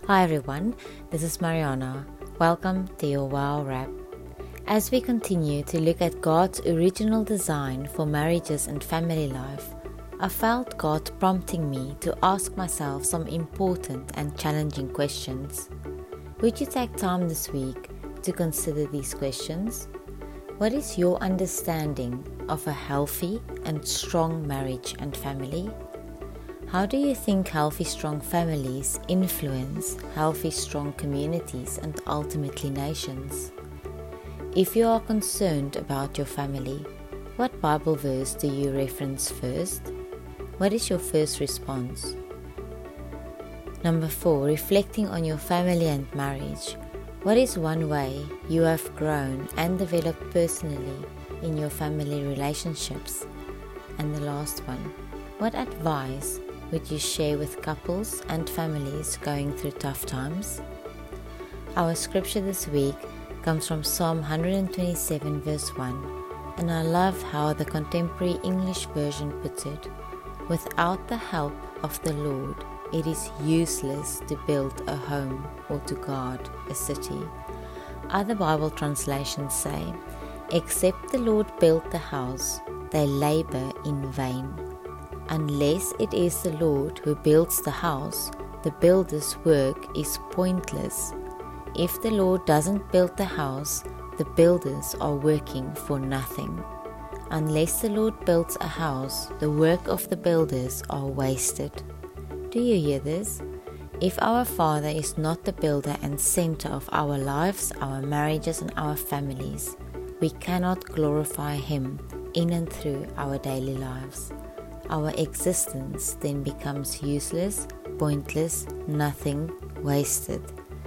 Hi everyone, this is Mariana. Welcome to your Wow Wrap. As we continue to look at God's original design for marriages and family life, I felt God prompting me to ask myself some important and challenging questions. Would you take time this week to consider these questions? What is your understanding of a healthy and strong marriage and family? How do you think healthy, strong families influence healthy, strong communities and ultimately nations? If you are concerned about your family, what Bible verse do you reference first? What is your first response? Number 4, reflecting on your family and marriage. What is one way you have grown and developed personally in your family relationships? And the last one, what advice would you share with couples and families going through tough times? Our scripture this week comes from Psalm 127 verse 1, and I love how the contemporary English version puts it. Without the help of the Lord, it is useless to build a home or to guard a city. Other Bible translations say, except the Lord built the house, they labor in vain. Unless it is the Lord who builds the house, the builder's work is pointless. If the Lord doesn't build the house, the builders are working for nothing. Unless the Lord builds a house, the work of the builders are wasted. Do you hear this? If our Father is not the builder and center of our lives, our marriages and our families, we cannot glorify Him in and through our daily lives. Our existence then becomes useless, pointless, nothing, wasted.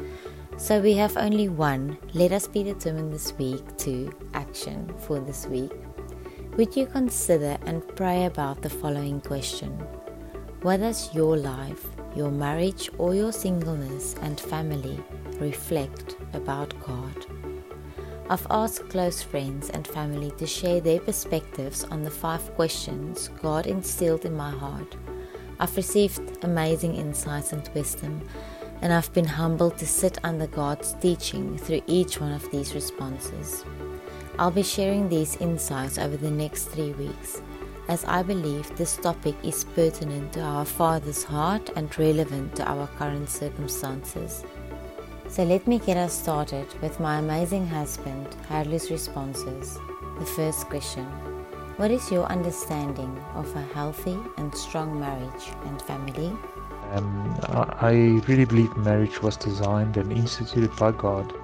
So we have only one. Let us be determined this week to action for this week. Would you consider and pray about the following question? What does your life, your marriage or your singleness and family reflect about God? I've asked close friends and family to share their perspectives on the 5 questions God instilled in my heart. I've received amazing insights and wisdom, and I've been humbled to sit under God's teaching through each one of these responses. I'll be sharing these insights over the next 3 weeks, as I believe this topic is pertinent to our Father's heart and relevant to our current circumstances. So let me get us started with my amazing husband, Harley's responses. The first question, what is your understanding of a healthy and strong marriage and family? I really believe marriage was designed and instituted by God,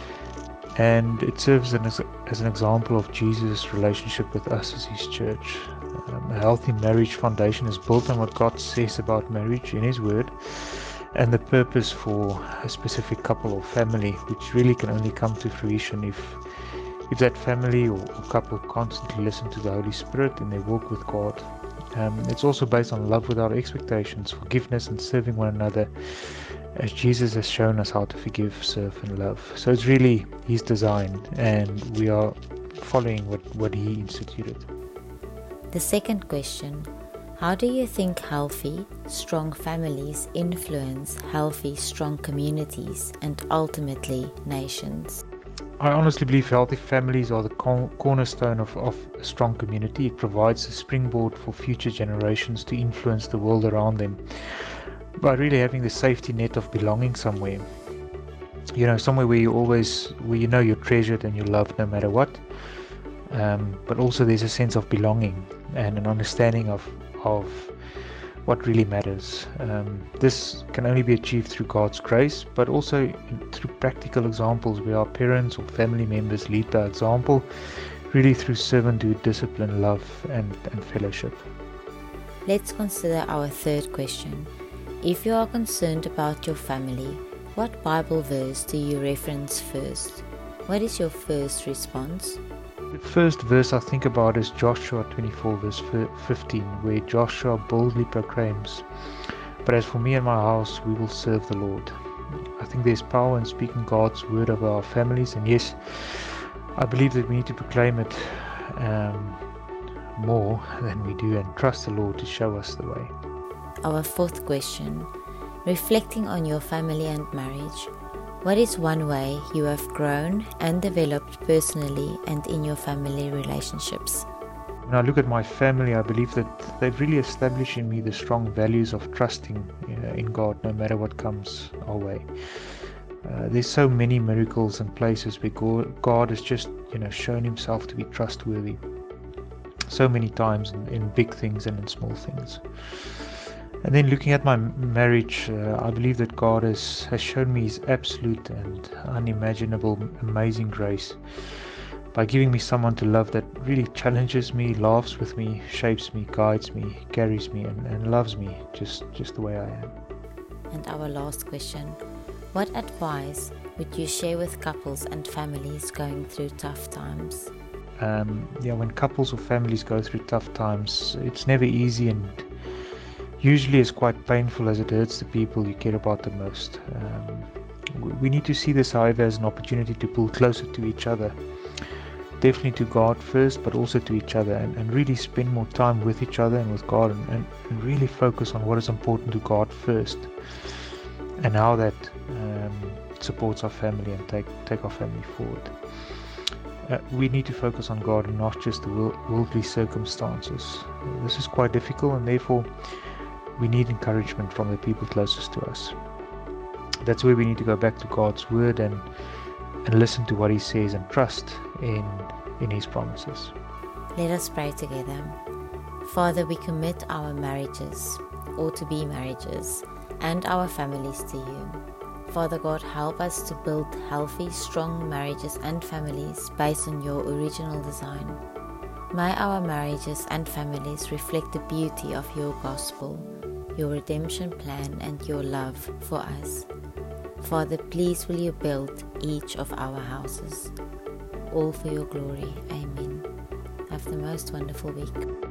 and it serves as an example of Jesus' relationship with us as His church. A healthy marriage foundation is built on what God says about marriage in His Word, and the purpose for a specific couple or family, which really can only come to fruition if that family or couple constantly listen to the Holy Spirit in their walk with God. It's also based on love without expectations, forgiveness and serving one another, as Jesus has shown us how to forgive, serve and love. So it's really His design, and we are following what He instituted. The second question, how do you think healthy, strong families influence healthy, strong communities and ultimately nations? I honestly believe healthy families are the cornerstone of a strong community. It provides a springboard for future generations to influence the world around them by really having the safety net of belonging somewhere. Somewhere where you know you're treasured and you're loved no matter what. But also there's a sense of belonging and an understanding of what really matters. This can only be achieved through God's grace, but also through practical examples where our parents or family members lead by example, really through servanthood, discipline, love, and fellowship. Let's consider our third question. If you are concerned about your family, what Bible verse do you reference first? What is your first response? The first verse I think about is Joshua 24 verse 15, where Joshua boldly proclaims, "But as for me and my house, we will serve the Lord." I think there's power in speaking God's word over our families, and yes, I believe that we need to proclaim it more than we do and trust the Lord to show us the way. Our fourth question, Reflecting on your family and marriage, what is one way you have grown and developed personally and in your family relationships? When I look at my family, I believe that they've really established in me the strong values of trusting in God no matter what comes our way. There's so many miracles and places where God has just shown himself to be trustworthy so many times in big things and in small things. And then looking at my marriage, I believe that God has shown me his absolute and unimaginable amazing grace by giving me someone to love that really challenges me, laughs with me, shapes me, guides me, carries me, and loves me just the way I am. And our last question, what advice would you share with couples and families going through tough times? When couples or families go through tough times, it's never easy, and usually it's quite painful as it hurts the people you care about the most. We need to see this, however, as an opportunity to pull closer to each other. Definitely to God first, but also to each other, and really spend more time with each other and with God, and really focus on what is important to God first, and how that supports our family and take our family forward. We need to focus on God and not just the worldly circumstances. This is quite difficult, and therefore we need encouragement from the people closest to us. That's where we need to go back to God's word and listen to what he says and trust in his promises. Let us pray together. Father, we commit our marriages, or to be marriages, and our families to you. Father God, help us to build healthy, strong marriages and families based on your original design. May our marriages and families reflect the beauty of your gospel, your redemption plan, and your love for us. Father, please will you build each of our houses, all for your glory. Amen. Have the most wonderful week.